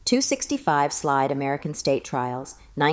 265 Slide American State Trials,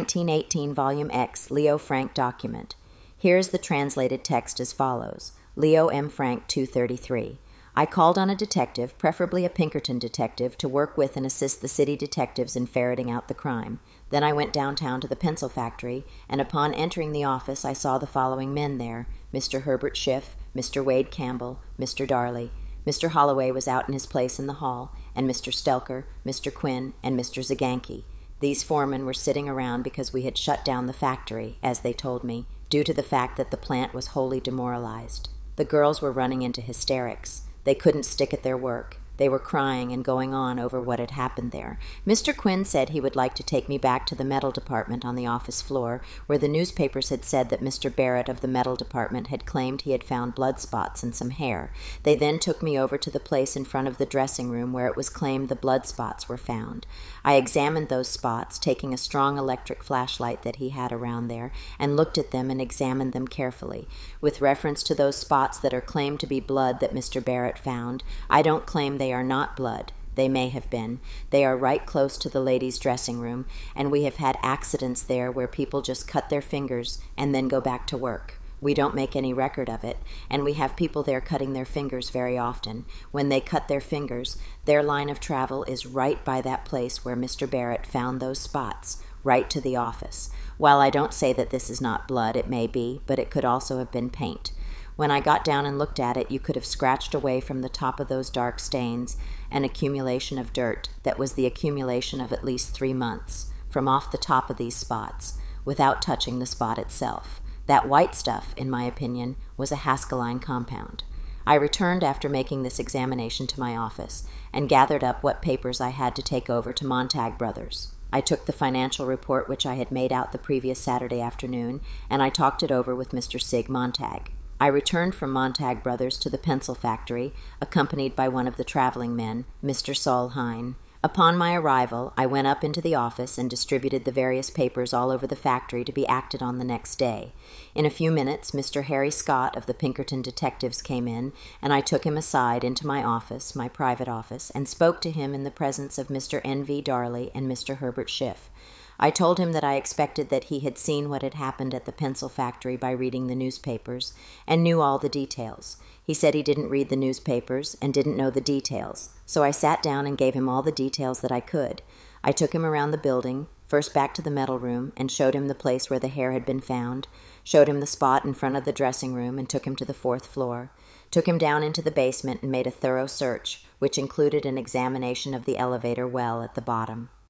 1918 Volume X, Leo Frank document. Here is the translated text as follows. Leo M. Frank, 233. I called on a detective, preferably a Pinkerton detective, to work with and assist the city detectives in ferreting out the crime. Then I went downtown to the pencil factory, and upon entering the office I saw the following men there: Mr. Herbert Schiff, Mr. Wade Campbell, Mr. Darley. Mr. Holloway was out in his place in the hall, and Mr. Stelker, Mr. Quinn, and Mr. Zaganki. These foremen were sitting around because we had shut down the factory, as they told me, due to the fact that the plant was wholly demoralized. The girls were running into hysterics. They couldn't stick at their work. They were crying and going on over what had happened there. Mr. Quinn said he would like to take me back to the metal department on the office floor, where the newspapers had said that Mr. Barrett of the metal department had claimed he had found blood spots and some hair. They then took me over to the place in front of the dressing room where it was claimed the blood spots were found. I examined those spots, taking a strong electric flashlight that he had around there, and looked at them and examined them carefully. With reference to those spots that are claimed to be blood that Mr. Barrett found, I don't claim they are not blood. They may have been. They are right close to the ladies' dressing room, and we have had accidents there where people just cut their fingers and then go back to work. We don't make any record of it, and we have people there cutting their fingers very often. When they cut their fingers, their line of travel is right by that place where Mr. Barrett found those spots, right to the office. While I don't say that this is not blood, it may be, but it could also have been paint. When I got down and looked at it, you could have scratched away from the top of those dark stains an accumulation of dirt that was the accumulation of at least 3 months from off the top of these spots, without touching the spot itself. That white stuff, in my opinion, was a Haskellite compound. I returned after making this examination to my office and gathered up what papers I had to take over to Montag Brothers. I took the financial report which I had made out the previous Saturday afternoon, and I talked it over with Mr. Sig Montag. I returned from Montag Brothers to the pencil factory, accompanied by one of the traveling men, Mr. Saul Hine. Upon my arrival, I went up into the office and distributed the various papers all over the factory to be acted on the next day. In a few minutes, Mr. Harry Scott of the Pinkerton detectives came in, and I took him aside into my office, my private office, and spoke to him in the presence of Mr. N.V. Darley and Mr. Herbert Schiff. I told him that I expected that he had seen what had happened at the pencil factory by reading the newspapers, and knew all the details. He said he didn't read the newspapers and didn't know the details, so I sat down and gave him all the details that I could. I took him around the building, first back to the metal room, and showed him the place where the hair had been found, showed him the spot in front of the dressing room, and took him to the 4th floor, took him down into the basement and made a thorough search, which included an examination of the elevator well at the bottom.